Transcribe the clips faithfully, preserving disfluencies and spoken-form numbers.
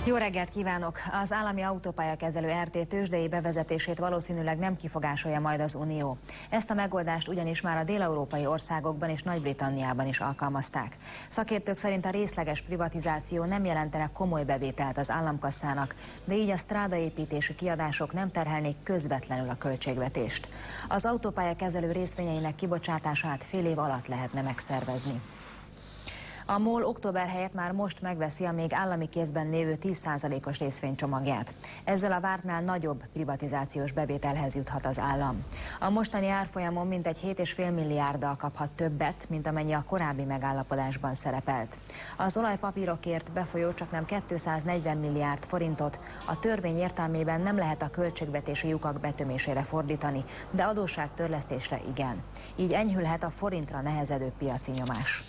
Jó reggelt kívánok! Az állami autópályakezelő er té tőzsdei bevezetését valószínűleg nem kifogásolja majd az Unió. Ezt a megoldást ugyanis már a dél-európai országokban és Nagy-Britanniában is alkalmazták. Szakértők szerint a részleges privatizáció nem jelentene komoly bevételt az államkasszának, de így a strádaépítési kiadások nem terhelnék közvetlenül a költségvetést. Az autópályakezelő részvényeinek kibocsátását fél év alatt lehetne megszervezni. A MOL október helyett már most megveszi a még állami kézben lévő tíz százalékos részvénycsomagját. Ezzel a vártnál nagyobb privatizációs bevételhez juthat az állam. A mostani árfolyamon mintegy hét egész öt milliárddal kaphat többet, mint amennyi a korábbi megállapodásban szerepelt. Az olajpapírokért befolyó csaknem kétszáznegyven milliárd forintot a törvény értelmében nem lehet a költségvetési lyukak betömésére fordítani, de adósságtörlesztésre igen. Így enyhülhet a forintra nehezedő piaci nyomás.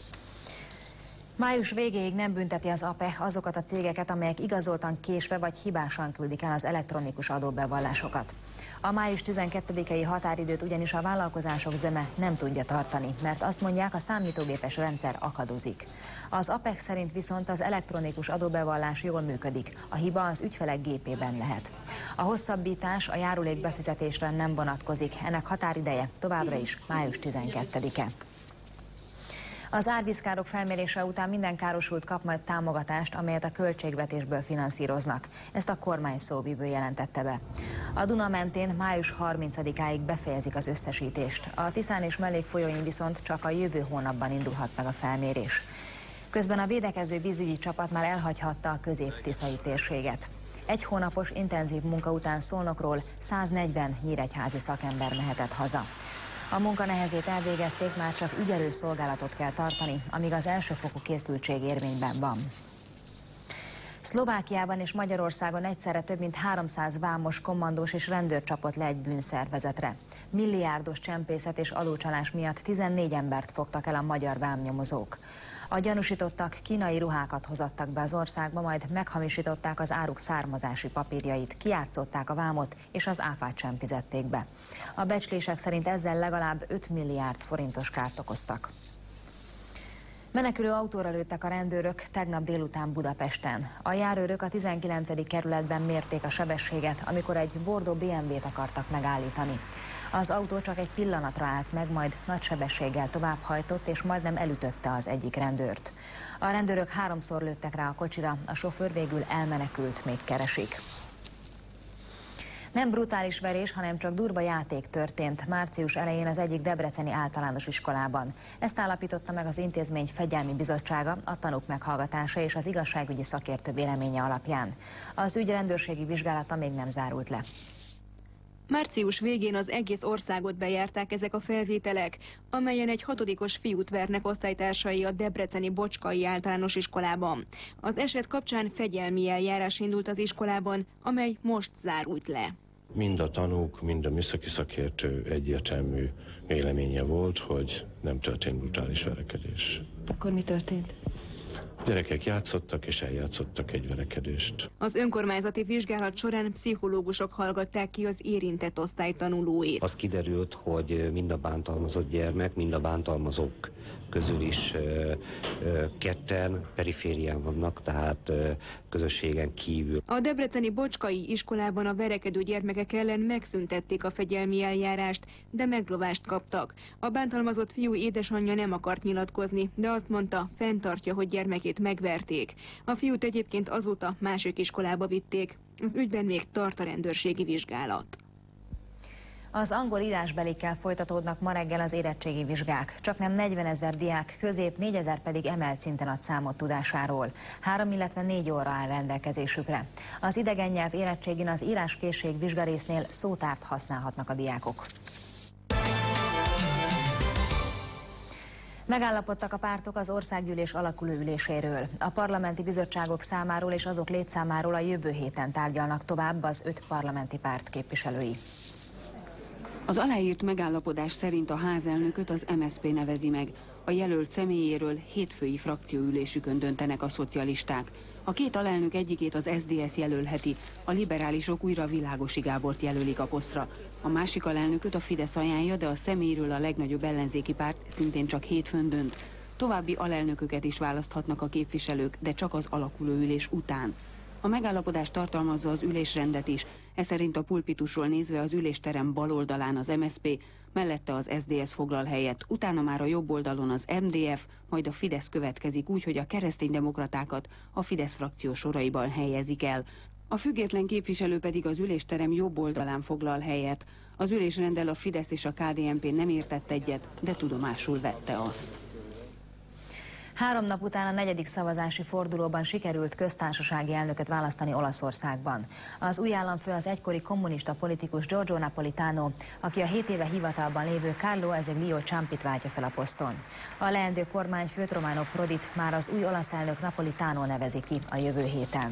Május végéig nem bünteti az á pé e azokat a cégeket, amelyek igazoltan késve vagy hibásan küldik el az elektronikus adóbevallásokat. A május tizenkettedikei határidőt ugyanis a vállalkozások zöme nem tudja tartani, mert azt mondják, a számítógépes rendszer akadozik. Az á pé e szerint viszont az elektronikus adóbevallás jól működik, a hiba az ügyfelek gépében lehet. A hosszabbítás a járulék befizetésre nem vonatkozik, ennek határideje továbbra is május tizenkettedike. Az árvízkárok felmérése után minden károsult kap majd támogatást, amelyet a költségvetésből finanszíroznak. Ezt a kormány szóvivő jelentette be. A Duna mentén május harmincadikáig befejezik az összesítést. A Tiszán és mellékfolyóin viszont csak a jövő hónapban indulhat meg a felmérés. Közben a védekező vízügyi csapat már elhagyhatta a közép-tiszai térséget. Egy hónapos intenzív munka után Szolnokról száznegyven nyíregyházi szakember mehetett haza. A munka nehezét elvégezték, már csak ügyelő szolgálatot kell tartani, amíg az elsőfokú készültség érvényben van. Szlovákiában és Magyarországon egyszerre több mint háromszáz vámos, kommandós és rendőr csapott le egy bűnszervezetre. Milliárdos csempészet és adócsalás miatt tizennégy embert fogtak el a magyar vámnyomozók. A gyanúsítottak kínai ruhákat hozattak be az országba, majd meghamisították az áruk származási papírjait, kijátszották a vámot és az áfát sem fizették be. A becslések szerint ezzel legalább öt milliárd forintos kárt okoztak. Menekülő autóra lőttek a rendőrök tegnap délután Budapesten. A járőrök a tizenkilencedik kerületben mérték a sebességet, amikor egy bordó bé em vét akartak megállítani. Az autó csak egy pillanatra állt meg, majd nagy sebességgel továbbhajtott és majdnem elütötte az egyik rendőrt. A rendőrök háromszor lőttek rá a kocsira, a sofőr végül elmenekült, még keresik. Nem brutális verés, hanem csak durva játék történt március elején az egyik debreceni általános iskolában. Ezt állapította meg az intézmény fegyelmi bizottsága a tanúk meghallgatása és az igazságügyi szakértő véleménye alapján. Az ügy rendőrségi vizsgálata még nem zárult le. Március végén az egész országot bejárták ezek a felvételek, amelyen egy hatodikos fiút vernek osztálytársai a debreceni Bocskai általános iskolában. Az eset kapcsán fegyelmi eljárás indult az iskolában, amely most zárult le. Mind a tanúk, mind a műszaki szakértő egyértelmű véleménye volt, hogy nem történt brutális verekedés. Akkor mi történt? Gyerekek játszottak és eljátszottak egy verekedést. Az önkormányzati vizsgálat során pszichológusok hallgatták ki az érintett osztálytanulóit. Az kiderült, hogy mind a bántalmazott gyermek, mind a bántalmazók közül is ö, ö, ketten periférián vannak, tehát ö, közösségen kívül. A debreceni Bocskai iskolában a verekedő gyermekek ellen megszüntették a fegyelmi eljárást, de megrovást kaptak. A bántalmazott fiú édesanyja nem akart nyilatkozni, de azt mondta, fenntartja, hogy gyermekét megverték. A fiút egyébként azóta másik iskolába vitték. Az ügyben még tart a rendőrségi vizsgálat. Az angol írásbelikkel folytatódnak ma reggel az érettségi vizsgák. Csaknem negyvenezer diák, közép négyezer pedig emelt szinten ad számot tudásáról. Három, illetve négy óra áll rendelkezésükre. Az idegen nyelv érettségin az íráskészség vizsgarésznél szótárt használhatnak a diákok. Megállapodtak a pártok az országgyűlés alakuló üléséről. A parlamenti bizottságok számáról és azok létszámáról a jövő héten tárgyalnak tovább az öt parlamenti párt képviselői. Az aláírt megállapodás szerint a házelnököt az em es zé pé nevezi meg. A jelölt személyéről hétfői frakcióülésükön döntenek a szocialisták. A két alelnök egyikét az es zé dé es jelölheti, a liberálisok újra Világosi Gábort jelölik a posztra. A másik alelnököt a Fidesz ajánlja, de a személyről a legnagyobb ellenzéki párt szintén csak hétfőn dönt. További alelnököket is választhatnak a képviselők, de csak az alakuló ülés után. A megállapodás tartalmazza az ülésrendet is. Ez szerint a pulpitusról nézve az ülésterem bal oldalán az em es zé pé, mellette az es zé dé es foglal helyet, utána már a jobb oldalon az em dé ef, majd a Fidesz következik úgy, hogy a kereszténydemokratákat a Fidesz frakció soraiban helyezik el. A független képviselő pedig az ülésterem jobb oldalán foglal helyet. Az ülésrenddel a Fidesz és a ká dé en pé nem értett egyet, de tudomásul vette azt. Három nap után a negyedik szavazási fordulóban sikerült köztársasági elnököt választani Olaszországban. Az új államfő az egykori kommunista politikus Giorgio Napolitano, aki a hét éve hivatalban lévő Carlo Azeglio Ciampit váltja fel a poszton. A leendő kormányfőt, Romano Prodit már az új olasz elnök Napolitano nevezi ki a jövő héten.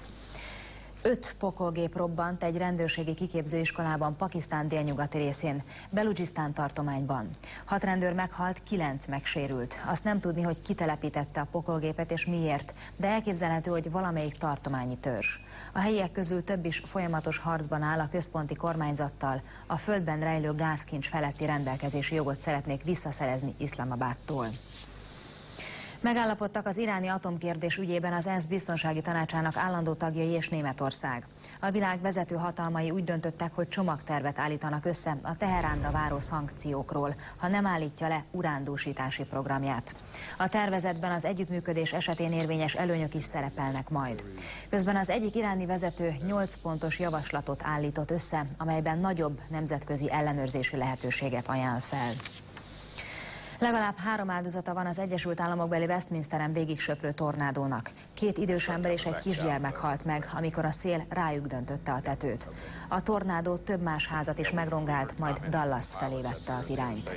Öt pokolgép robbant egy rendőrségi kiképzőiskolában Pakisztán délnyugati részén, Beludzsisztán tartományban. Hat rendőr meghalt, kilenc megsérült. Azt nem tudni, hogy ki telepítette a pokolgépet és miért, de elképzelhető, hogy valamelyik tartományi törzs. A helyiek közül több is folyamatos harcban áll a központi kormányzattal, a földben rejlő gázkincs feletti rendelkezési jogot szeretnék visszaszerezni Iszlamabadtól. Megállapodtak az iráni atomkérdés ügyében az ENSZ biztonsági tanácsának állandó tagjai és Németország. A világ vezető hatalmai úgy döntöttek, hogy csomagtervet állítanak össze a Teheránra váró szankciókról, ha nem állítja le urándúsítási programját. A tervezetben az együttműködés esetén érvényes előnyök is szerepelnek majd. Közben az egyik iráni vezető nyolc pontos javaslatot állított össze, amelyben nagyobb nemzetközi ellenőrzési lehetőséget ajánl fel. Legalább három áldozata van az Egyesült Államokbeli Westminsteren végig söprő tornádónak. Két idős ember és egy kisgyermek halt meg, amikor a szél rájuk döntötte a tetőt. A tornádó több más házat is megrongált, majd Dallas felé vette az irányt.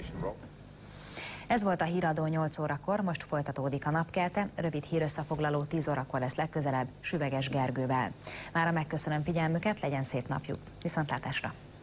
Ez volt a híradó nyolc órakor, most folytatódik a napkelte, rövid hírösszefoglaló tíz órakor lesz legközelebb Süveges Gergővel. Mára megköszönöm figyelmüket, legyen szép napjuk. Viszontlátásra!